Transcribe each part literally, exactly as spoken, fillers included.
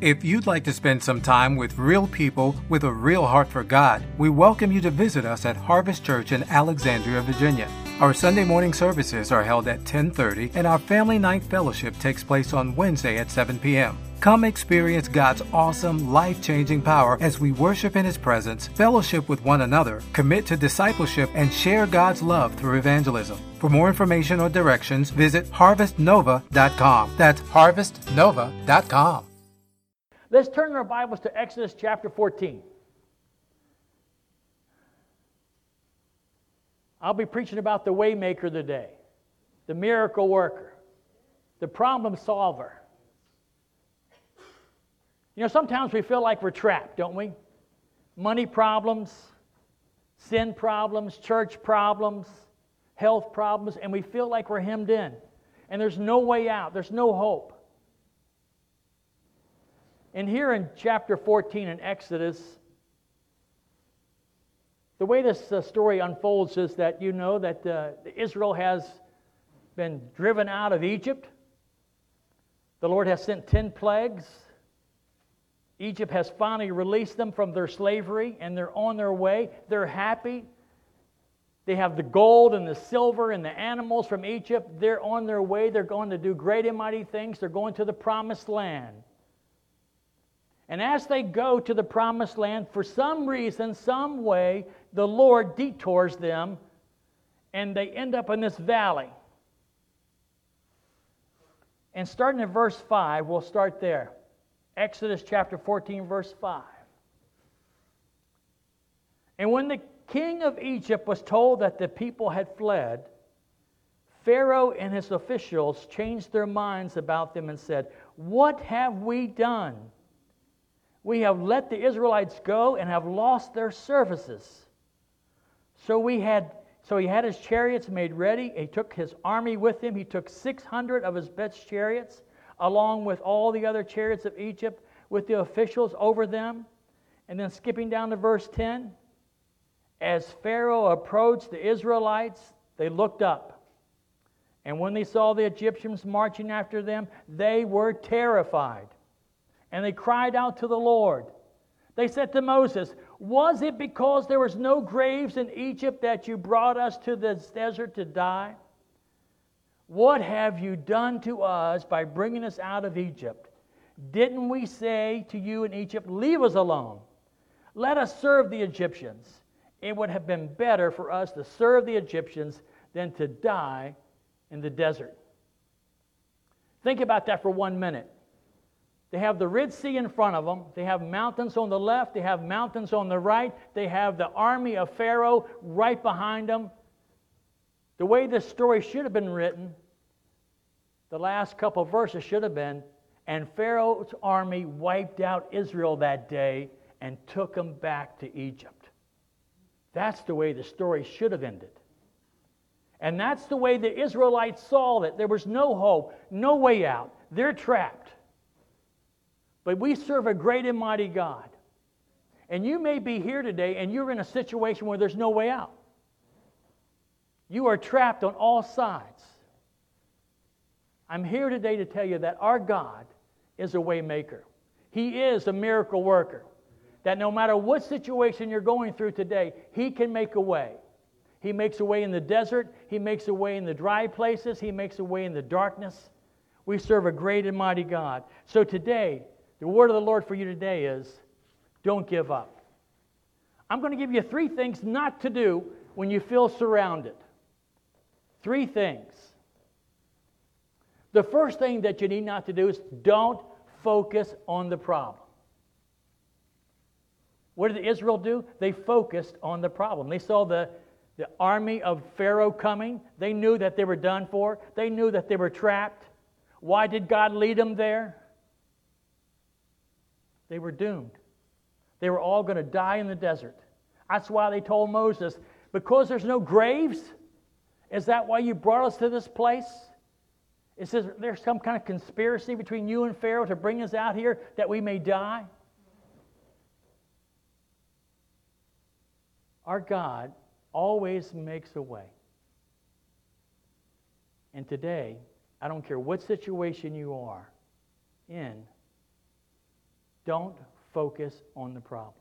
If you'd like to spend some time with real people with a real heart for God, we welcome you to visit us at Harvest Church in Alexandria, Virginia. Our Sunday morning services are held at ten thirty, and our Family Night Fellowship takes place on Wednesday at seven p.m. Come experience God's awesome, life-changing power as we worship in His presence, fellowship with one another, commit to discipleship, and share God's love through evangelism. For more information or directions, visit harvest nova dot com. That's harvest nova dot com. Let's turn our Bibles to Exodus chapter fourteen. I'll be preaching about the waymaker today, the miracle worker, the problem solver. You know, sometimes we feel like we're trapped, don't we? Money problems, sin problems, church problems, health problems, and we feel like we're hemmed in. And there's no way out. There's no hope. And here in chapter fourteen in Exodus, the way this uh, story unfolds is that you know that uh, Israel has been driven out of Egypt. The Lord has sent ten plagues. Egypt has finally released them from their slavery, and they're on their way. They're happy. They have the gold and the silver and the animals from Egypt. They're on their way. They're going to do great and mighty things. They're going to the promised land. And as they go to the promised land, for some reason, some way, the Lord detours them, and they end up in this valley. And starting in verse five, we'll start there. Exodus chapter fourteen, verse five. And when the king of Egypt was told that the people had fled, Pharaoh and his officials changed their minds about them and said, "What have we done? We have let the Israelites go and have lost their services." So we had, so he had his chariots made ready. He took his army with him. He took six hundred of his best chariots, along with all the other chariots of Egypt, with the officials over them. And then skipping down to verse ten, as Pharaoh approached the Israelites, they looked up. And when they saw the Egyptians marching after them, they were terrified. And they cried out to the Lord. They said to Moses, "Was it because there was no graves in Egypt that you brought us to this desert to die? What have you done to us by bringing us out of Egypt? Didn't we say to you in Egypt, 'Leave us alone. Let us serve the Egyptians'? It would have been better for us to serve the Egyptians than to die in the desert." Think about that for one minute. They have the Red Sea in front of them. They have mountains on the left. They have mountains on the right. They have the army of Pharaoh right behind them. The way this story should have been written, the last couple of verses should have been, and Pharaoh's army wiped out Israel that day and took them back to Egypt. That's the way the story should have ended. And that's the way the Israelites saw it. There was no hope, no way out. They're trapped. But we serve a great and mighty God. And you may be here today and you're in a situation where there's no way out. You are trapped on all sides. I'm here today to tell you that our God is a way maker. He is a miracle worker. That no matter what situation you're going through today, He can make a way. He makes a way in the desert. He makes a way in the dry places. He makes a way in the darkness. We serve a great and mighty God. So today, the word of the Lord for you today is, don't give up. I'm going to give you three things not to do when you feel surrounded. Three things. The first thing that you need not to do is don't focus on the problem. What did Israel do? They focused on the problem. They saw the, the army of Pharaoh coming. They knew that they were done for. They knew that they were trapped. Why did God lead them there? They were doomed. They were all going to die in the desert. That's why they told Moses, "Because there's no graves? Is that why you brought us to this place? Is there some kind of conspiracy between you and Pharaoh to bring us out here that we may die?" Our God always makes a way. And today, I don't care what situation you are in, Don't focus on the problem.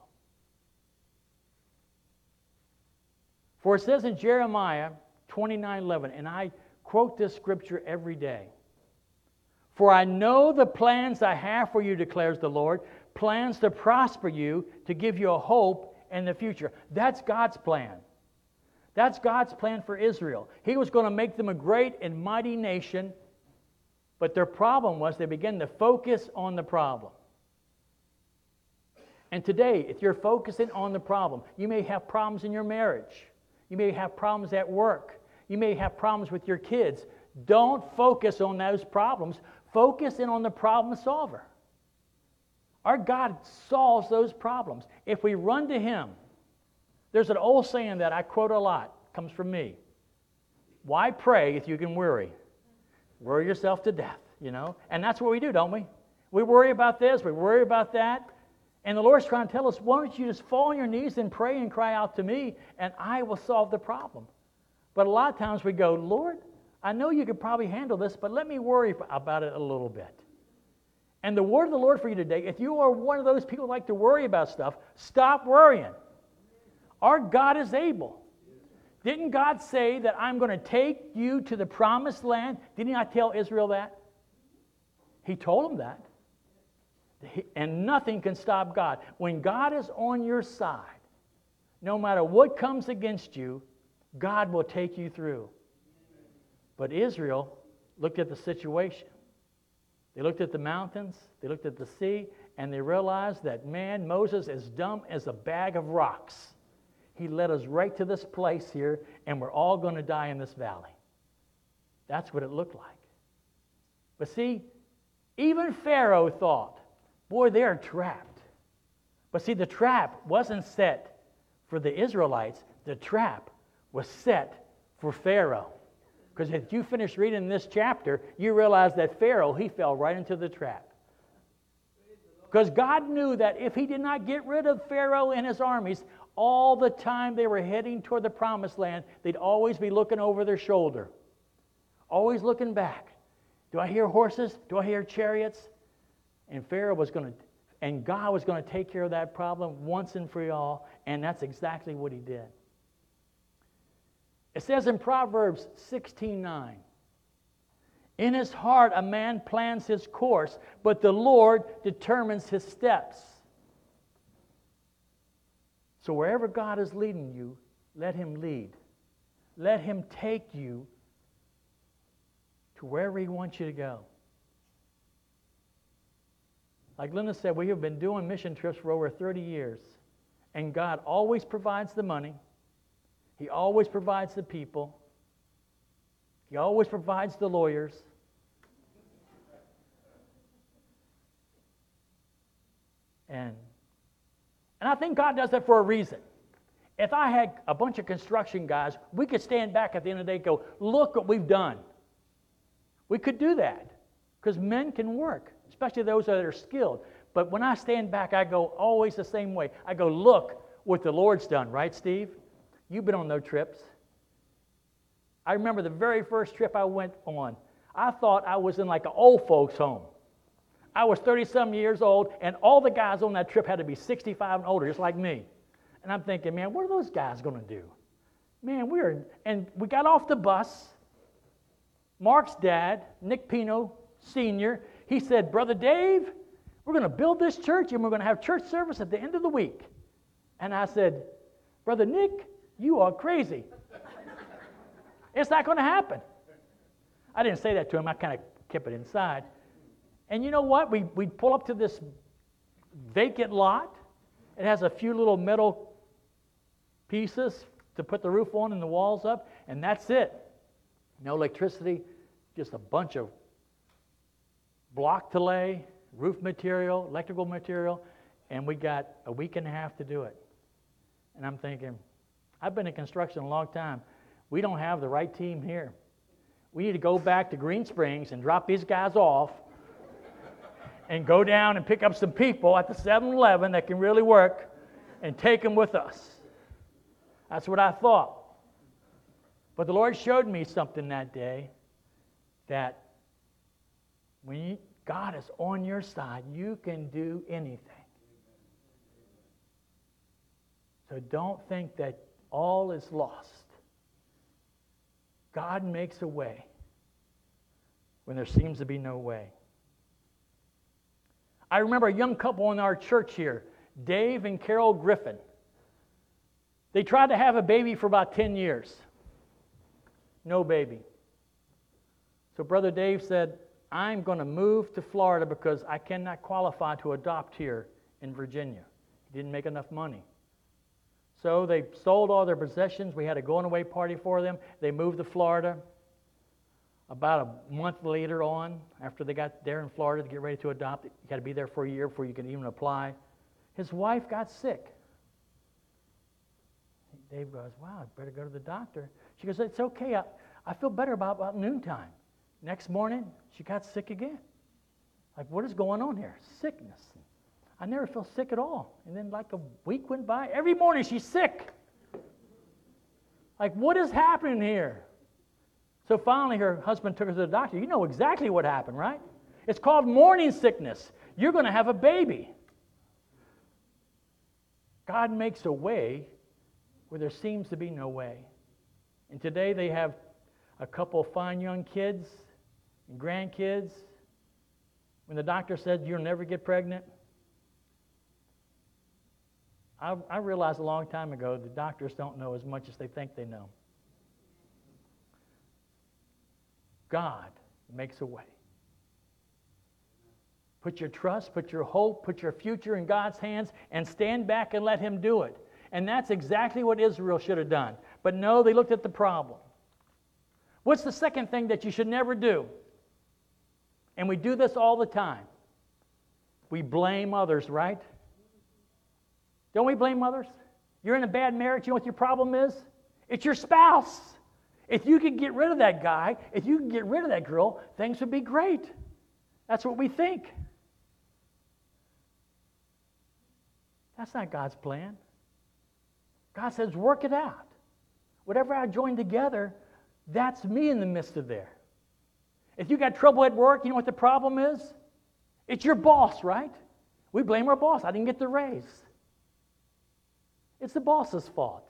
For it says in Jeremiah twenty-nine eleven, and I quote this scripture every day, "For I know the plans I have for you, declares the Lord, plans to prosper you, to give you a hope in the future." That's God's plan. That's God's plan for Israel. He was going to make them a great and mighty nation, but their problem was they began to focus on the problem. And today, if you're focusing on the problem, you may have problems in your marriage. You may have problems at work. You may have problems with your kids. Don't focus on those problems. Focus in on the problem solver. Our God solves those problems. If we run to Him, there's an old saying that I quote a lot, comes from me. Why pray if you can worry? Worry yourself to death, you know? And that's what we do, don't we? We worry about this, we worry about that. And the Lord's trying to tell us, why don't you just fall on your knees and pray and cry out to me, and I will solve the problem. But a lot of times we go, Lord, I know you could probably handle this, but let me worry about it a little bit. And the word of the Lord for you today, if you are one of those people who like to worry about stuff, stop worrying. Our God is able. Didn't God say that I'm going to take you to the promised land? Didn't He not tell Israel that? He told them that. And nothing can stop God. When God is on your side, no matter what comes against you, God will take you through. But Israel looked at the situation. They looked at the mountains, they looked at the sea, and they realized that, man, Moses is dumb as a bag of rocks. He led us right to this place here, and we're all going to die in this valley. That's what it looked like. But see, even Pharaoh thought, boy, they're trapped. But see, the trap wasn't set for the Israelites. The trap was set for Pharaoh. Because if you finish reading this chapter, you realize that Pharaoh, he fell right into the trap. Because God knew that if He did not get rid of Pharaoh and his armies, all the time they were heading toward the promised land, they'd always be looking over their shoulder. Always looking back. Do I hear horses? Do I hear chariots? And Pharaoh was going to, and God was going to take care of that problem once and for all, and that's exactly what He did. It says in Proverbs sixteen nine, "In his heart a man plans his course, but the Lord determines his steps." So wherever God is leading you, let Him lead. Let Him take you to wherever He wants you to go. Like Linda said, we have been doing mission trips for over thirty years, and God always provides the money. He always provides the people. He always provides the lawyers. And, and I think God does that for a reason. If I had a bunch of construction guys, we could stand back at the end of the day and go, look what we've done. We could do that because men can work, especially those that are skilled. But when I stand back, I go always the same way. I go, look what the Lord's done, right, Steve? You've been on those trips. I remember the very first trip I went on. I thought I was in like an old folks' home. I was thirty-some years old, and all the guys on that trip had to be sixty-five and older, just like me. And I'm thinking, man, what are those guys going to do? Man, we were, and we got off the bus. Mark's dad, Nick Pino Senior, he said, Brother Dave, we're going to build this church, and we're going to have church service at the end of the week. And I said, Brother Nick, you are crazy. It's not going to happen. I didn't say that to him. I kind of kept it inside. And you know what? We we pull up to this vacant lot. It has a few little metal pieces to put the roof on and the walls up, and that's it. No electricity, just a bunch of block to lay, roof material, electrical material, and we got a week and a half to do it. And I'm thinking, I've been in construction a long time. We don't have the right team here. We need to go back to Green Springs and drop these guys off and go down and pick up some people at the seven eleven that can really work and take them with us. That's what I thought. But the Lord showed me something that day, that when you, God is on your side. You can do anything. So don't think that all is lost. God makes a way when there seems to be no way. I remember a young couple in our church here, Dave and Carol Griffin. They tried to have a baby for about ten years. No baby. So Brother Dave said, I'm going to move to Florida because I cannot qualify to adopt here in Virginia. He didn't make enough money. So they sold all their possessions. We had a going-away party for them. They moved to Florida. About a month later on, after they got there in Florida to get ready to adopt, you got to be there for a year before you can even apply. His wife got sick. Dave goes, wow, I better go to the doctor. She goes, it's okay. I, I feel better about, about noontime. Next morning, she got sick again. Like, what is going on here? Sickness. I never felt sick at all. And then like a week went by. Every morning she's sick. Like, what is happening here? So finally her husband took her to the doctor. You know exactly what happened, right? It's called morning sickness. You're going to have a baby. God makes a way where there seems to be no way. And today they have a couple of fine young kids and grandkids. When the doctor said you'll never get pregnant, I, I realized a long time ago the doctors don't know as much as they think they know. God makes a way. Put your trust, put your hope, put your future in God's hands, and stand back and let Him do it. And that's exactly what Israel should have done. But no, they looked at the problem. What's the second thing that you should never do? And we do this all the time. We blame others, right? Don't we blame others? You're in a bad marriage, you know what your problem is? It's your spouse. If you could get rid of that guy, if you could get rid of that girl, things would be great. That's what we think. That's not God's plan. God says, work it out. Whatever I join together, that's me in the midst of there. If you got trouble at work, you know what the problem is? It's your boss, right? We blame our boss. I didn't get the raise. It's the boss's fault.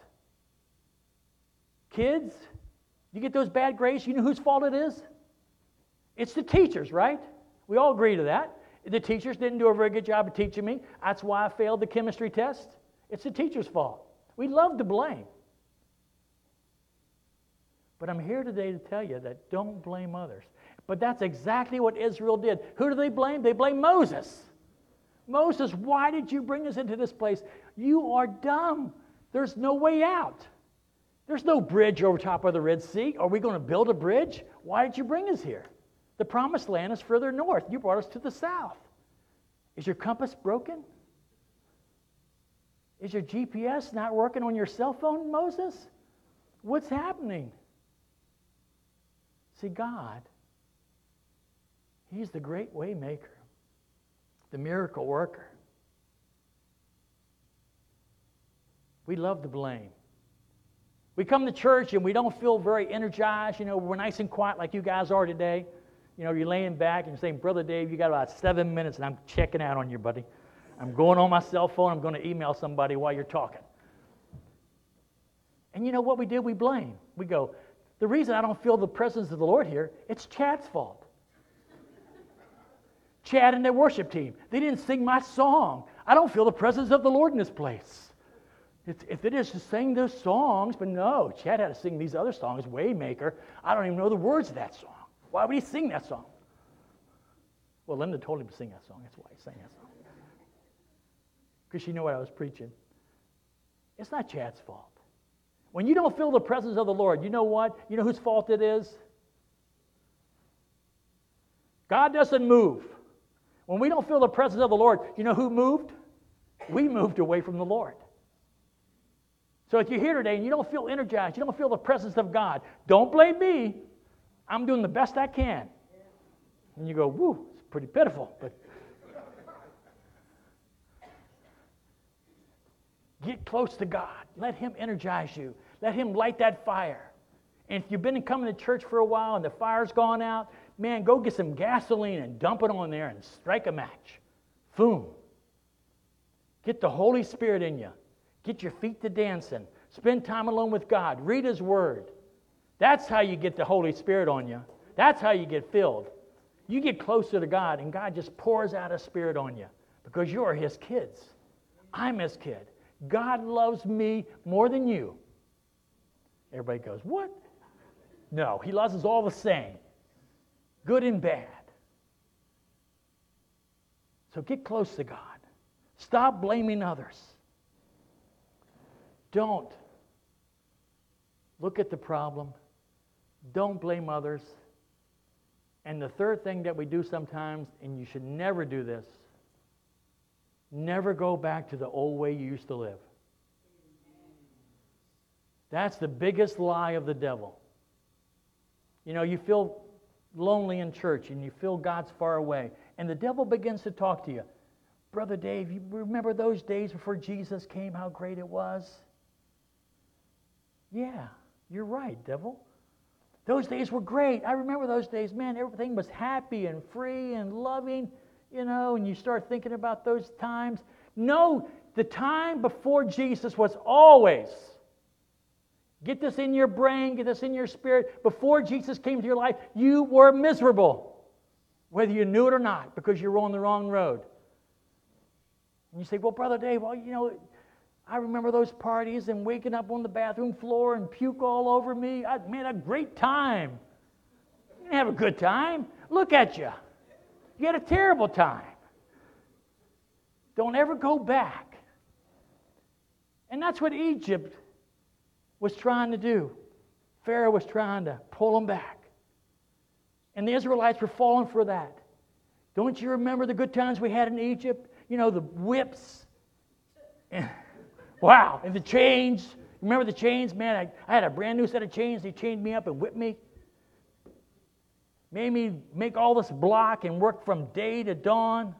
Kids, you get those bad grades, you know whose fault it is? It's the teachers, right? We all agree to that. The teachers didn't do a very good job of teaching me. That's why I failed the chemistry test. It's the teacher's fault. We love to blame. But I'm here today to tell you that don't blame others. But that's exactly what Israel did. Who do they blame? They blame Moses. Moses, why did you bring us into this place? You are dumb. There's no way out. There's no bridge over top of the Red Sea. Are we going to build a bridge? Why did you bring us here? The promised land is further north. You brought us to the south. Is your compass broken? Is your G P S not working on your cell phone, Moses? What's happening? See, God, He's the great way maker, the miracle worker. We love to blame. We come to church and we don't feel very energized. You know, we're nice and quiet like you guys are today. You know, you're laying back and you're saying, Brother Dave, you got about seven minutes and I'm checking out on you, buddy. I'm going on my cell phone. I'm going to email somebody while you're talking. And you know what we do? We blame. We go, the reason I don't feel the presence of the Lord here, it's Chad's fault. Chad and their worship team, they didn't sing my song. I don't feel the presence of the Lord in this place. It's, if it is to sing those songs, but no, Chad had to sing these other songs, Waymaker. I don't even know the words of that song. Why would he sing that song? Well, Linda told him to sing that song. That's why he sang that song. Because she knew what I was preaching. It's not Chad's fault. When you don't feel the presence of the Lord, you know what? You know whose fault it is? God doesn't move. When we don't feel the presence of the Lord, you know who moved? We moved away from the Lord. So if you're here today and you don't feel energized, you don't feel the presence of God, don't blame me. I'm doing the best I can. And you go, woo, it's pretty pitiful. But get close to God. Let Him energize you. Let Him light that fire. And if you've been coming to church for a while and the fire's gone out, Man, go get some gasoline and dump it on there and strike a match. Boom. Get the Holy Spirit in you. Get your feet to dancing. Spend time alone with God. Read His Word. That's how you get the Holy Spirit on you. That's how you get filled. You get closer to God, and God just pours out His Spirit on you because you're His kids. I'm His kid. God loves me more than you. Everybody goes, what? No, He loves us all the same, good and bad. So get close to God. Stop blaming others. Don't look at the problem. Don't blame others. And the third thing that we do sometimes, and you should never do this, never go back to the old way you used to live. That's the biggest lie of the devil. You know, you feel lonely in church and you feel God's far away. And the devil begins to talk to you. Brother Dave, you remember those days before Jesus came, how great it was? Yeah, you're right, devil. Those days were great. I remember those days. Man, everything was happy and free and loving, you know, and you start thinking about those times. No, the time before Jesus was always, get this in your brain, get this in your spirit, before Jesus came to your life, you were miserable, whether you knew it or not, because you were on the wrong road. And you say, well, Brother Dave, well, you know, I remember those parties and waking up on the bathroom floor and puke all over me. I had a great time. You didn't have a good time. Look at you. You had a terrible time. Don't ever go back. And that's what Egypt was trying to do. Pharaoh was trying to pull them back. And the Israelites were falling for that. Don't you remember the good times we had in Egypt? You know, the whips. Wow. And the chains. Remember the chains? Man, I, I had a brand new set of chains. They chained me up and whipped me. Made me make all this block and work from day to dawn.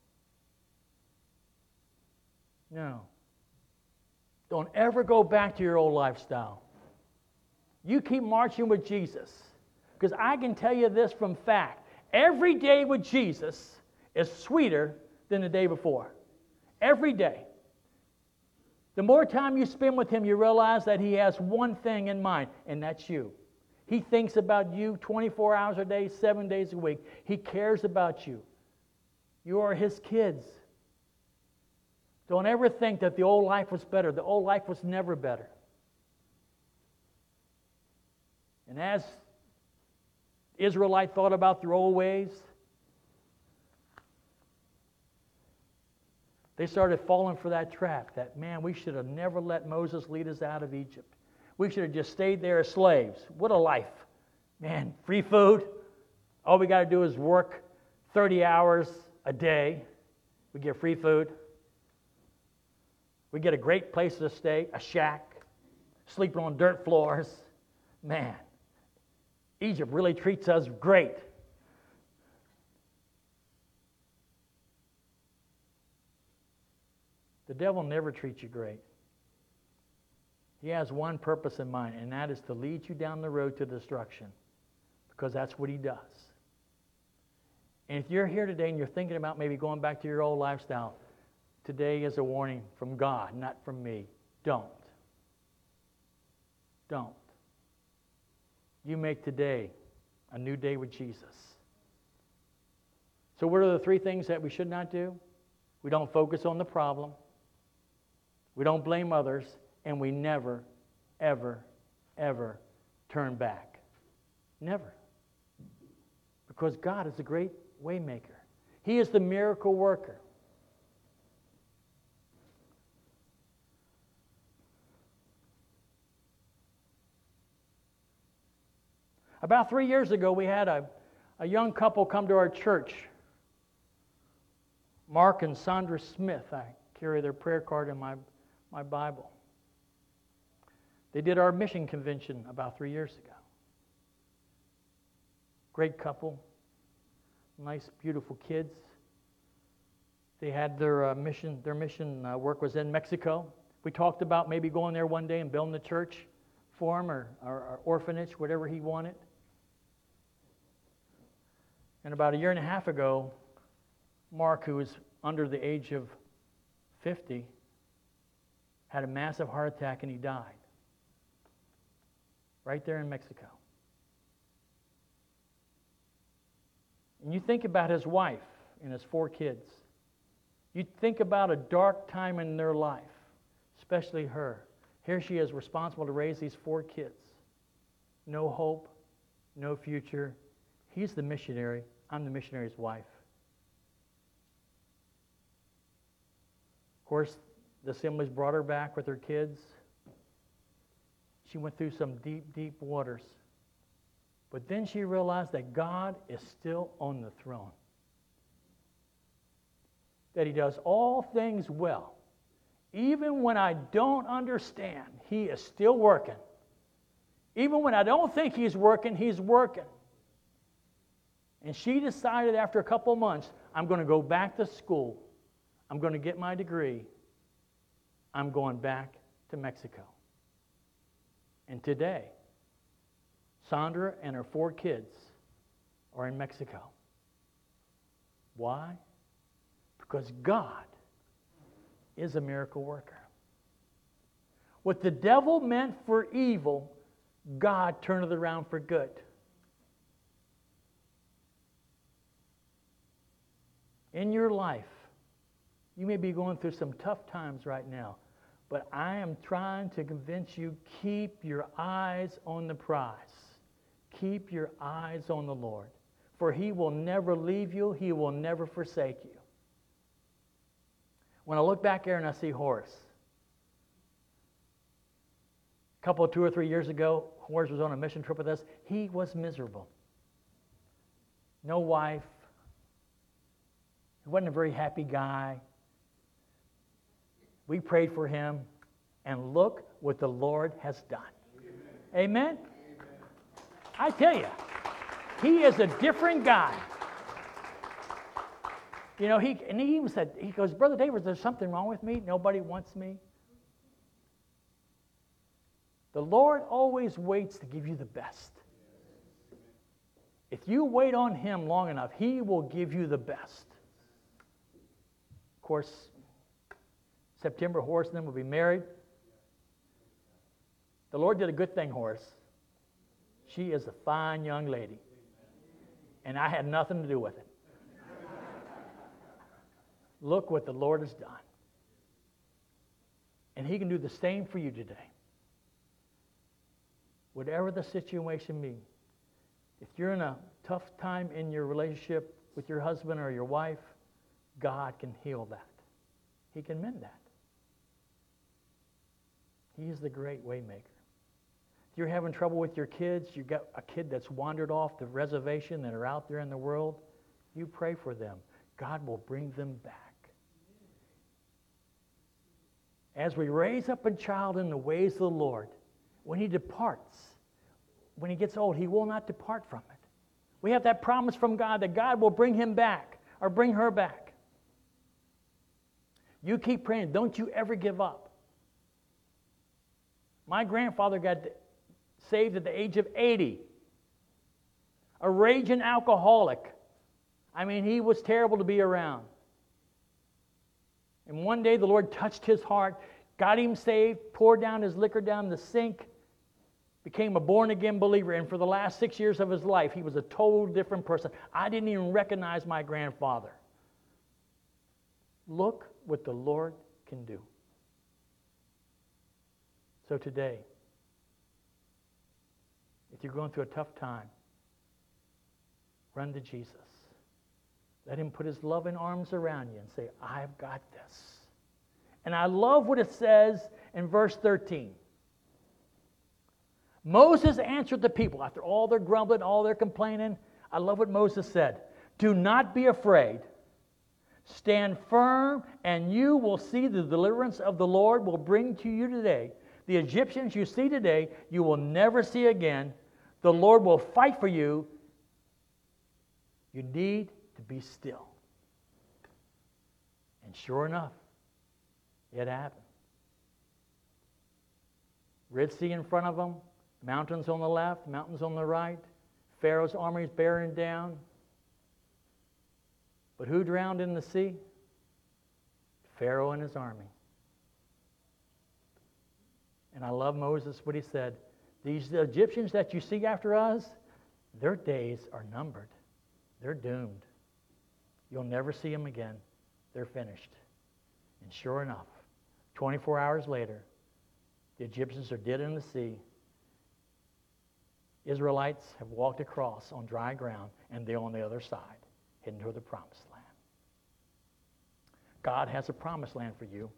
No. Don't ever go back to your old lifestyle. You keep marching with Jesus. Because I can tell you this from fact. Every day with Jesus is sweeter than the day before. Every day. The more time you spend with Him, you realize that He has one thing in mind, and that's you. He thinks about you twenty-four hours a day, seven days a week. He cares about you. You are His kids. Don't ever think that the old life was better. The old life was never better. And as Israelite thought about their old ways, they started falling for that trap, that, man, we should have never let Moses lead us out of Egypt. We should have just stayed there as slaves. What a life. Man, free food. All we got to do is work thirty hours a day. We get free food. We get a great place to stay, a shack, sleeping on dirt floors. Man, Egypt really treats us great. The devil never treats you great. He has one purpose in mind, and that is to lead you down the road to destruction, because that's what he does. And if you're here today and you're thinking about maybe going back to your old lifestyle, today is a warning from God, not from me. Don't. Don't. You make today a new day with Jesus. So what are the three things that we should not do? We don't focus on the problem. We don't blame others. And we never, ever, ever turn back. Never. Because God is the great way maker. He is the miracle worker. About three years ago, we had a, a young couple come to our church. Mark and Sandra Smith. I carry their prayer card in my, my Bible. They did our mission convention about three years ago. Great couple. Nice, beautiful kids. They had their uh, mission, their mission uh, work was in Mexico. We talked about maybe going there one day and building a church for him, or, or, or orphanage, whatever he wanted. And about a year and a half ago, Mark, who was under the age of fifty, had a massive heart attack and he died. Right there in Mexico. And you think about his wife and his four kids. You think about a dark time in their life, especially her. Here she is responsible to raise these four kids. No hope, no future. He's the missionary. I'm the missionary's wife. Of course, the Assemblies brought her back with her kids. She went through some deep, deep waters. But then she realized that God is still on the throne. That He does all things well. Even when I don't understand, He is still working. Even when I don't think He's working, He's working. And she decided after a couple months, I'm going to go back to school. I'm going to get my degree. I'm going back to Mexico. And today, Sandra and her four kids are in Mexico. Why? Because God is a miracle worker. What the devil meant for evil, God turned it around for good. In your life, you may be going through some tough times right now, but I am trying to convince you, keep your eyes on the prize. Keep your eyes on the Lord, for He will never leave you. He will never forsake you. When I look back here and I see Horace, a couple, two or three years ago, Horace was on a mission trip with us. He was miserable. No wife. He wasn't a very happy guy. We prayed for him, and look what the Lord has done. Amen? Amen? I tell you, he is a different guy. You know, he and he even said, he goes, Brother David, there's something wrong with me? Nobody wants me? The Lord always waits to give you the best. If you wait on Him long enough, He will give you the best. Of course, September, Horace and them will be married. The Lord did a good thing, Horace. She is a fine young lady. And I had nothing to do with it. Look what the Lord has done. And He can do the same for you today. Whatever the situation be, if you're in a tough time in your relationship with your husband or your wife, God can heal that. He can mend that. He is the great way maker. If you're having trouble with your kids, you've got a kid that's wandered off the reservation that are out there in the world, you pray for them. God will bring them back. As we raise up a child in the ways of the Lord, when he departs, when he gets old, he will not depart from it. We have that promise from God that God will bring him back or bring her back. You keep praying. Don't you ever give up. My grandfather got saved at the age of eighty. A raging alcoholic. I mean, he was terrible to be around. And one day the Lord touched his heart, got him saved, poured down his liquor down the sink, became a born-again believer, and for the last six years of his life, he was a total different person. I didn't even recognize my grandfather. Look what the Lord can do. So today, if you're going through a tough time, run to Jesus. Let Him put His loving arms around you and say, I've got this. And I love what it says in verse thirteen. Moses answered the people after all their grumbling, all their complaining. I love what Moses said. Do not be afraid. Stand firm, and you will see the deliverance of the Lord will bring to you today. The Egyptians you see today, you will never see again. The Lord will fight for you. You need to be still. And sure enough, it happened. Red Sea in front of them, mountains on the left, mountains on the right, Pharaoh's armies bearing down. But who drowned in the sea? Pharaoh and his army. And I love Moses, what he said. These Egyptians that you see after us, their days are numbered. They're doomed. You'll never see them again. They're finished. And sure enough, twenty-four hours later, the Egyptians are dead in the sea. Israelites have walked across on dry ground, and they're on the other side, heading toward the promised land. God has a promised land for you.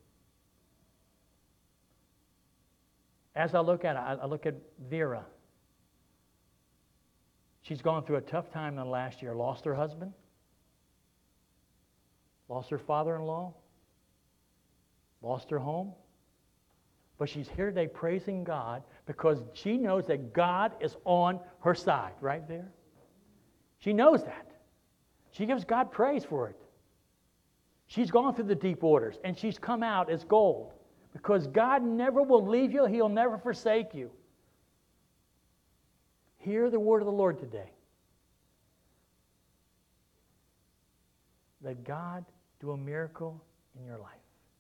As I look at it, I look at Vera. She's gone through a tough time in the last year. Lost her husband. Lost her father-in-law. Lost her home. But she's here today praising God because she knows that God is on her side, right there. She knows that. She gives God praise for it. She's gone through the deep waters, and she's come out as gold because God never will leave you. He'll never forsake you. Hear the word of the Lord today. Let God do a miracle in your life.